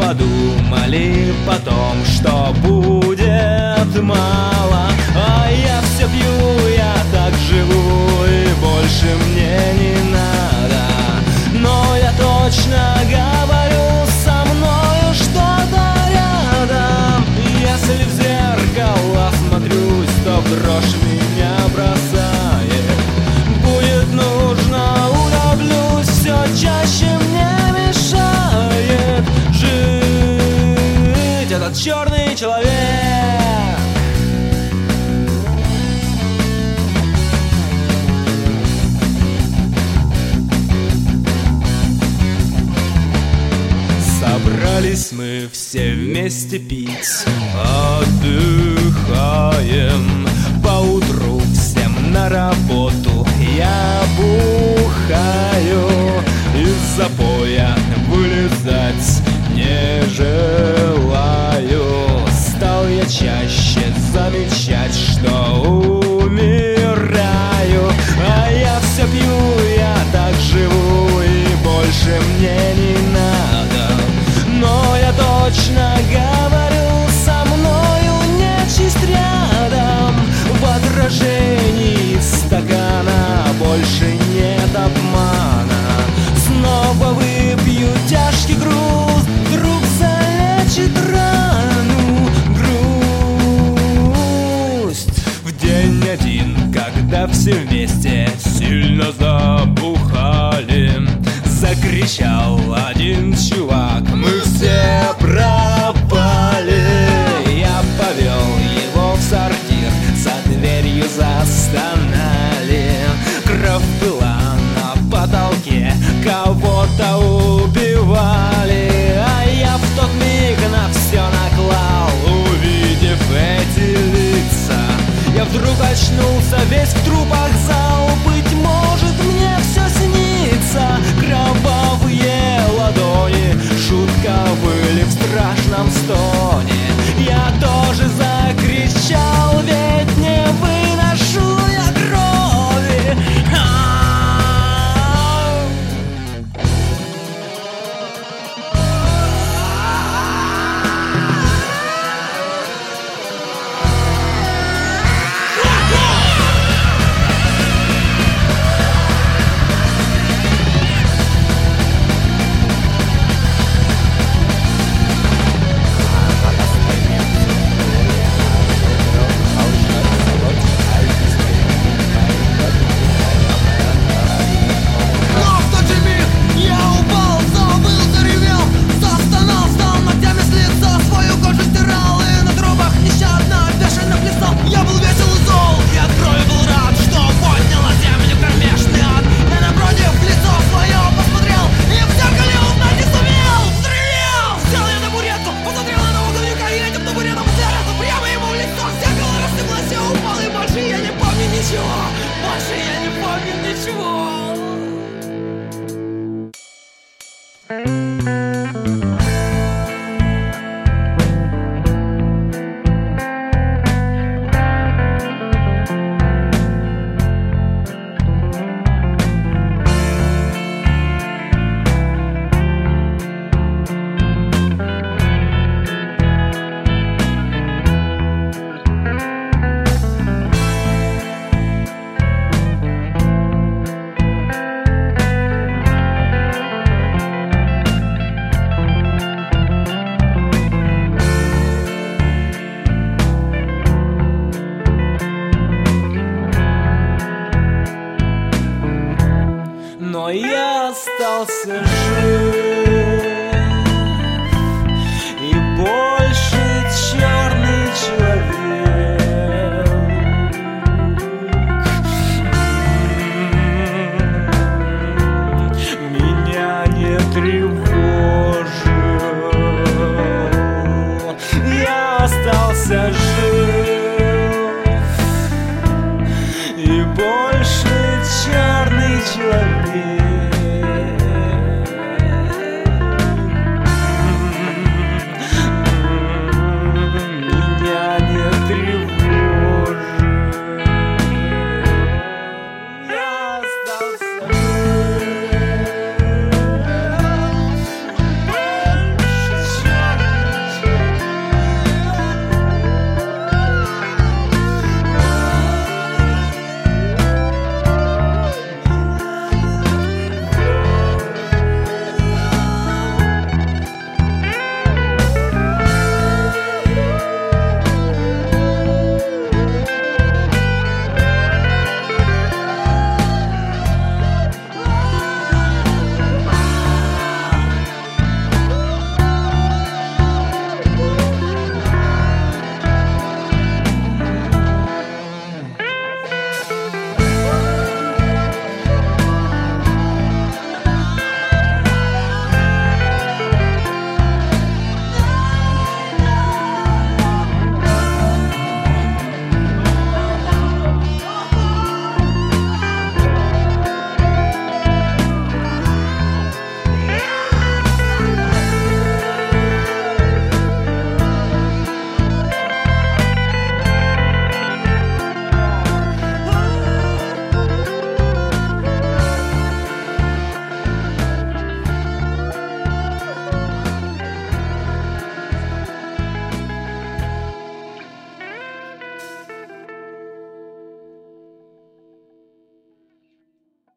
подумали потом, что будет мало. А я все пью, я так живу, и больше мне не надо. Но я точно говорю, со мною что-то рядом. Если в зеркало смотрюсь, то в дрожь меня бросает. Будет нужно, удавлюсь, все чаще мне мешает жить этот черный человек. Собрались мы все вместе пить, отдыхаем. Поутру всем на работу я бухаю. Из запоя вылезать не желаю. Стал я чаще замечать, что умираю. А я все пью, я так живу, и больше мне не надо. Но я точно говорю, со мною нечисть рядом. В отражении стакана больше нет обмана. Снова выпью тяжкий груз, вдруг залечит рану грусть. В день один, когда все вместе сильно забухали, закричал один чувак: мы все пропали. Я повел его в сортир, за дверью застонали. Кровь была на потолке, кого-то убивали. А я в тот миг на все наклал, увидев эти лица. Я вдруг очнулся, весь в трупах зал. Быть может, мне все снится. Кровавые ладони шутка были в страшном стоне. Я тоже закричал, ведь не выношу я крови. Но я остался